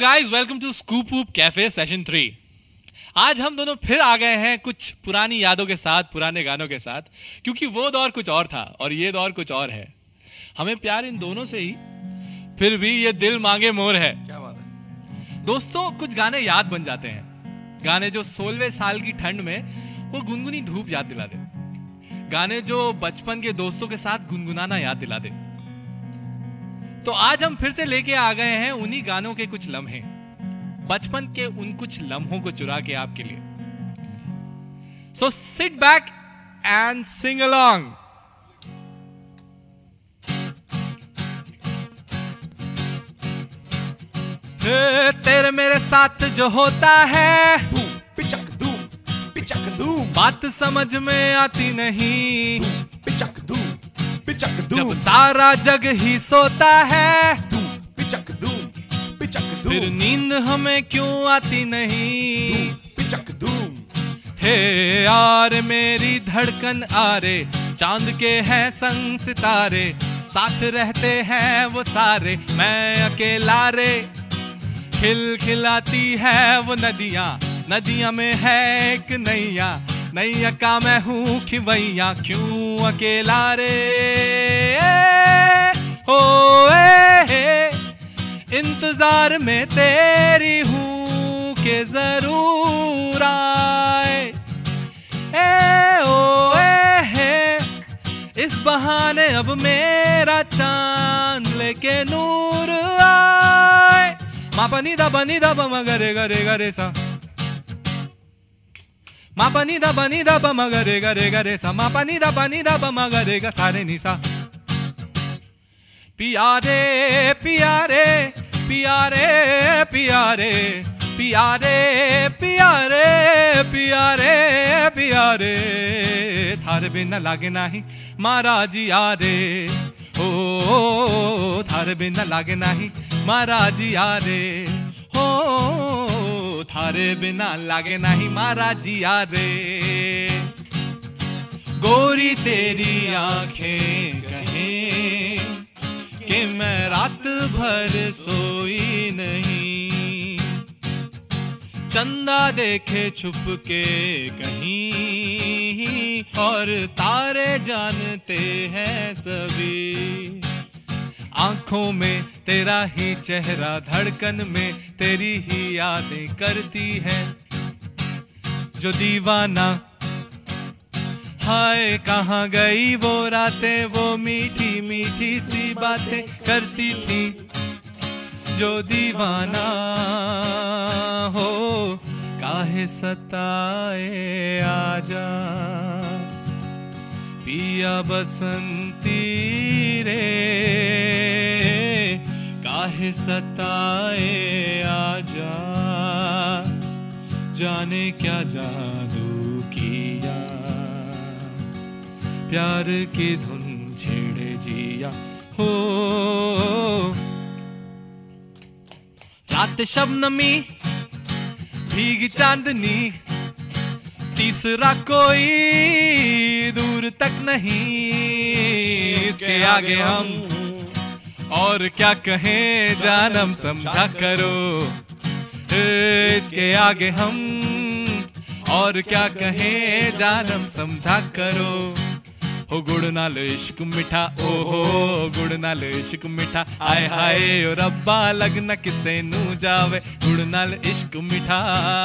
Guys, welcome to Scoop Whoop cafe session 3। आज हम दोनों फिर आ गए हैं कुछ पुरानी यादों के साथ, पुराने गानों के साथ, क्योंकि वो दौर कुछ और था और ये दौर कुछ और है। हमें प्यार इन दोनों से ही, फिर भी ये दिल मांगे मोर है। क्या बात है दोस्तों, कुछ गाने याद बन जाते हैं। गाने जो 16वें साल की ठंड में वो गुनगुनी धूप याद दिला दे। गाने जो बचपन के दोस्तों के साथ गुनगुनाना याद दिला दे। तो आज हम फिर से लेके आ गए हैं उन्हीं गानों के कुछ लम्हे, बचपन के उन कुछ लम्हों को चुरा के आपके लिए। So sit back and sing along. तेरे मेरे साथ जो होता है, पिचक धूम बात समझ में आती नहीं। पिचक धूम जब सारा जग ही सोता है, पिचक धूम फिर नींद हमें क्यों आती नहीं। पिचक धूम हे यार मेरी धड़कन आरे, चांद के हैं संग सितारे, साथ रहते हैं वो सारे, मैं अकेला रे। खिलखिलाती है वो नदियाँ, नदियाँ में है एक नैया, नैया का मैं हूँ खिवैया, क्यों अकेला रे। हो इंतजार में तेरी हूँ के जरूर आए। इस बहाने अब मेरा चांद लेके नूर आए। मा पनी दा ब गरे गरे गरे सा, मा पनी दा ब म गरे गरे गरे सा, मा पनी दा ब म गरे गा सारे निसा। पियारे पियारे पियारे पियारे पियारे पियारे पियारे पियारे, थारे बिना लागे नाही मारा जी यारे। ओ थारे बिना लागे नाही मारा जी यारे। हो थारे बिना लागे नहीं मारा जिया रे। गोरी तेरी आंखें कहें कि मैं रात भर सोई नहीं, चंदा देखे छुप के कहीं, और तारे जानते हैं सभी। आंखों में तेरा ही चेहरा, धड़कन में तेरी ही यादें करती है जो दीवाना। हाय कहाँ गई वो रातें, वो मीठी मीठी सी बातें करती थी जो दीवाना। हो काहे सताए आजा पिया बसंती रे, काहे सताए आजा, जाने क्या जादू किया, प्यार की धुन छेड़े जिया। हो रात शबनमी भीगी चांदनी, तीसरा कोई दूर तक नहीं, इसके आगे हम और क्या कहें जानम समझा करो। इसके आगे हम और क्या कहें जानम समझा करो। हो गुड़ नाल इश्क मिठा, ओहो गुड़ नाल इश्क मिठा, आए हाय ओ रब्बा लगना किसे नू जावे, गुड़ नाल इश्क मिठा।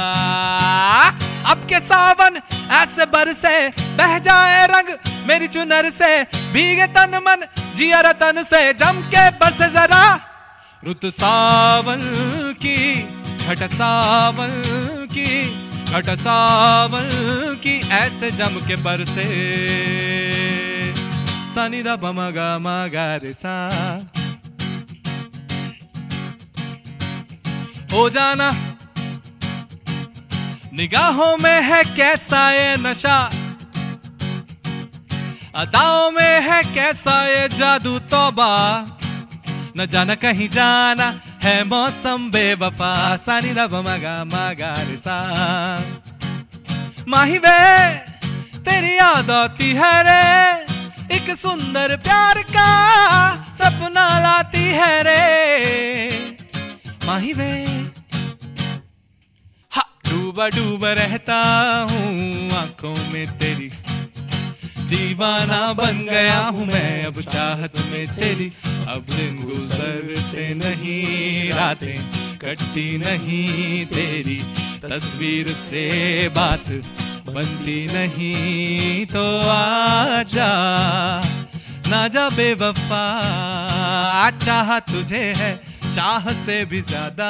अब के सावन ऐसे बरसे, बह जाए रंग मेरी चुनर से, भीगे तन मन जिया रतन से, जम के बरसे जरा रुत सावन की, घट सावन की, घट सावन की, ऐसे जम के बरसे। सनी दा ब म गा रे सा। हो जाना निगाहों में है कैसा ये नशा, अदाओं में है कैसा ये जादू तौबा, न जाना कहीं जाना है मौसम बेवफा। सानी दा ब म गा रे सा। माही वे तेरी याद आती है रे, एक सुंदर प्यार का सपना लाती है रे। माही वे डूबा डूबा रहता हूँ आंखों में तेरी, दीवाना बन गया हूँ मैं अब चाहत में तेरी। अब दिन गुजरते नहीं, रातें कटती नहीं, तेरी तस्वीर से बात बनती नहीं। तो आजा ना जा बेवफा, चाह तुझे है चाह से भी ज्यादा।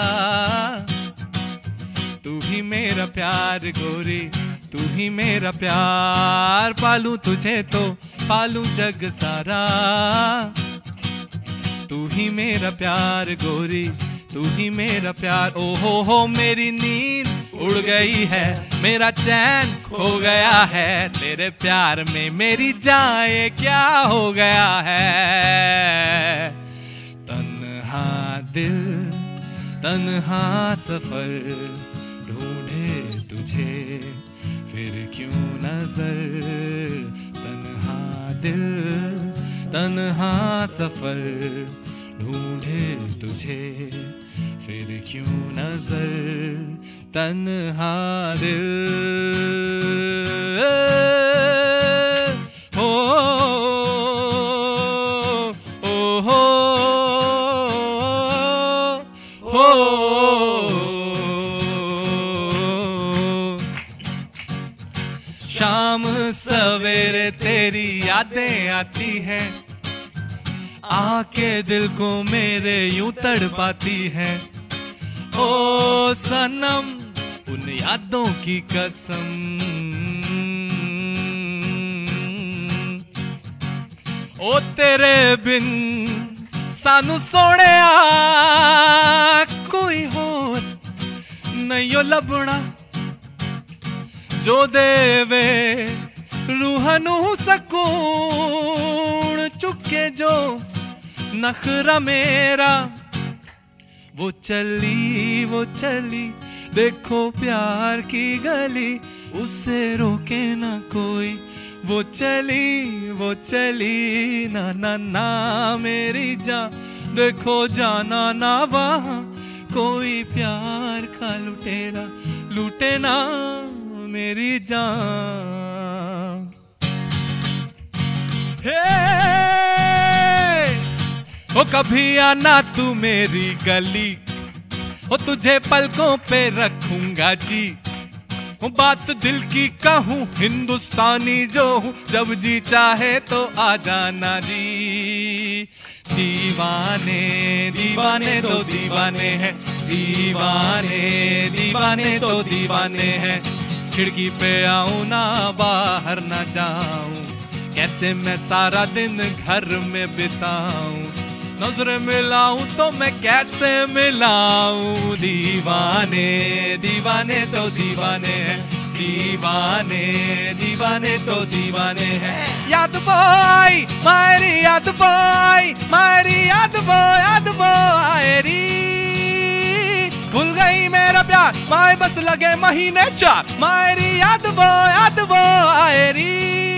तू ही मेरा प्यार गोरी, तू ही मेरा प्यार, पालूं तुझे तो पालूं जग सारा। तू ही मेरा प्यार गोरी, तू ही मेरा प्यार। ओ हो मेरी नींद उड़ गई है, मेरा चैन खो गया है, तेरे प्यार में मेरी जाए क्या हो गया है। तन्हा दिल तन्हा सफर ढूंढे तुझे फिर क्यों नजर। तन्हा दिल तन्हा सफर ढूंढे तुझे फिर क्यों नजर। तन्हा दिल हो हो हो शाम सवेरे तेरी यादें आती है, आके दिल को मेरे यूं तड़पाती है। ओ सनम उन यादों की कसम, ओ तेरे बिन सानू सोने कोई होर नहीं ओ लभना, जो देवे रूह नू सकून। चुके जो नखरा मेरा, वो चली देखो प्यार की गली, उसे रोके ना कोई। वो चली ना ना ना मेरी जान, देखो जाना ना वहाँ कोई प्यार का लुटेरा लूटे ना मेरी जान। ओ कभी आना तू मेरी गली, ओ तुझे पलकों पे रखूंगा जी। ओ बात दिल की कहूँ हिंदुस्तानी जो हूँ, जब जी चाहे तो आ जाना जी। दीवाने दीवाने तो दीवाने हैं, दीवाने दीवाने तो दीवाने हैं। खिड़की पे आऊं ना बाहर ना जाऊं, कैसे मैं सारा दिन घर में बिताऊं। नजर मिलाऊं तो मैं कैसे मिलाऊं। दीवाने दीवाने तो दीवाने हैं, दीवाने दीवाने तो दीवाने हैं। याद बोई मारी याद बोई मारी याद बो आएरी। भूल गई मेरा प्यार माए बस लगे महीने 4, मारी याद बो आएरी।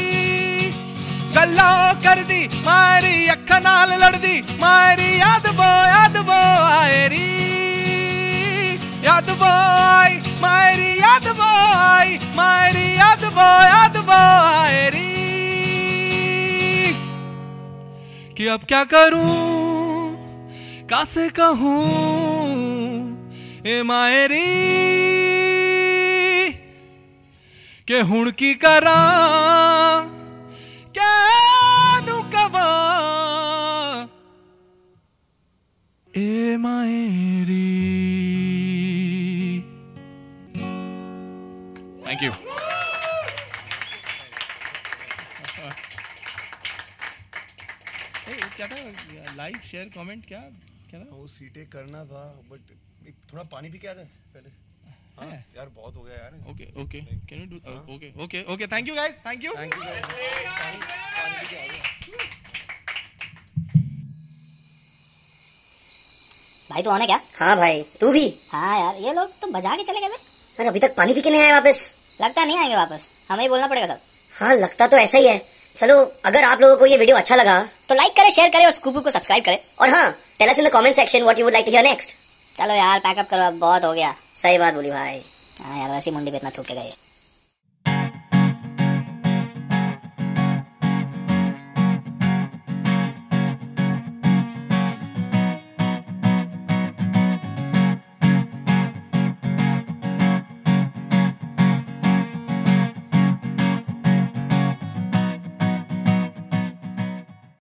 गल्ला कर दी मारी अख नाल लड़ दी, मारी याद बो आएरी। याद बोई मारी याद बोई मारी याद बो आएरी। कि अब क्या करूं कासे कहूं ए माएरी, के हुण की करा ए माएरी। Thank you. क्या था लाइक शेयर कमेंट क्या क्या था? वो सीटें करना था बट थोड़ा पानी पी के आ जाए पहले। हाँ यार बहुत हो गया यार। Okay okay can you do okay okay okay thank you guys thank you पानी पी के आ जाए। भाई तू आना क्या? हाँ भाई तू भी? हाँ यार ये लोग तो बजा के चले गए। अरे अभी तक पानी पी के नहीं आए वापस? लगता नहीं आएंगे वापस, हमें ही बोलना पड़ेगा सब। हाँ लगता तो ऐसा ही है। चलो अगर आप लोगों को ये वीडियो अच्छा लगा तो लाइक करे, शेयर करे और स्कूपू को सब्सक्राइब करे। और हाँ tell us in the comment section what you would like to hear next. चलो यार पैकअप करो, अब बहुत हो गया। सही बात बोली भाई। हाँ यार, वैसी मुंडी पे इतना थूक के गए।